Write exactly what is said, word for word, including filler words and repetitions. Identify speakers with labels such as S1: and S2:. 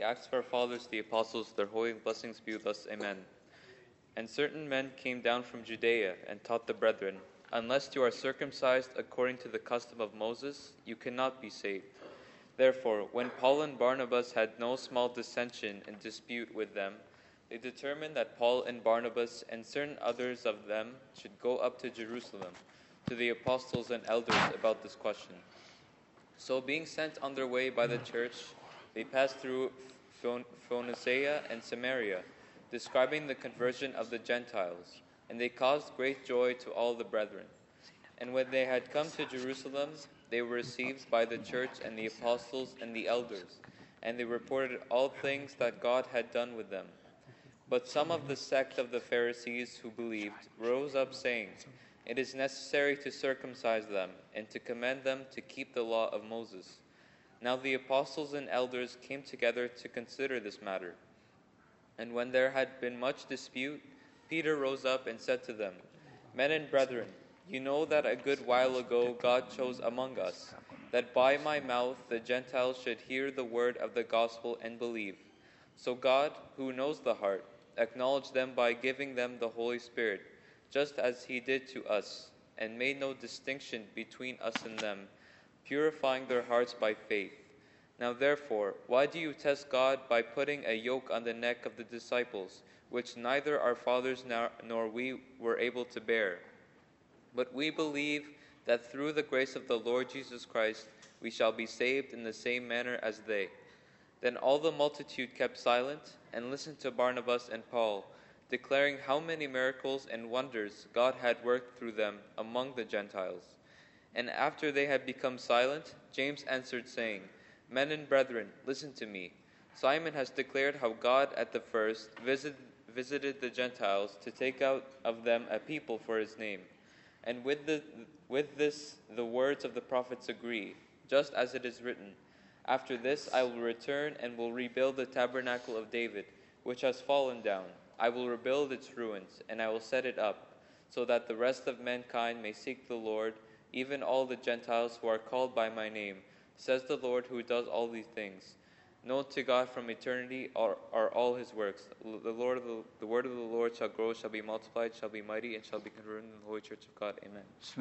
S1: the Acts of our fathers, the apostles, their holy blessings be with us. Amen. And certain men came down from Judea and taught the brethren, unless you are circumcised according to the custom of Moses, you cannot be saved. Therefore, when Paul and Barnabas had no small dissension and dispute with them, they determined that Paul and Barnabas and certain others of them should go up to Jerusalem, to the apostles and elders about this question. So being sent on their way by the church, they passed through Phoenicia and Samaria, describing the conversion of the Gentiles, and they caused great joy to all the brethren. And when they had come to Jerusalem, they were received by the church and the apostles and the elders, and they reported all things that God had done with them. But some of the sect of the Pharisees who believed rose up, saying, "It is necessary to circumcise them and to command them to keep the law of Moses." Now the apostles and elders came together to consider this matter. And when there had been much dispute, Peter rose up and said to them, "Men and brethren, you know that a good while ago God chose among us, that by my mouth the Gentiles should hear the word of the gospel and believe. So God, who knows the heart, acknowledged them by giving them the Holy Spirit, just as he did to us, and made no distinction between us and them, purifying their hearts by faith. Now therefore, why do you test God by putting a yoke on the neck of the disciples, which neither our fathers nor we were able to bear? But we believe that through the grace of the Lord Jesus Christ we shall be saved in the same manner as they." Then all the multitude kept silent and listened to Barnabas and Paul, declaring how many miracles and wonders God had worked through them among the Gentiles. And after they had become silent, James answered, saying, "Men and brethren, listen to me. Simon has declared how God at the first visit, visited the Gentiles to take out of them a people for his name. And with, the, with this the words of the prophets agree, just as it is written, 'After this I will return and will rebuild the tabernacle of David, which has fallen down. I will rebuild its ruins, and I will set it up, so that the rest of mankind may seek the Lord, even all the Gentiles who are called by my name, says the Lord who does all these things. Known to God from eternity are, are all his works. The Lord of the, the word of the Lord shall grow, shall be multiplied, shall be mighty, and shall be converted in the holy church of God. Amen."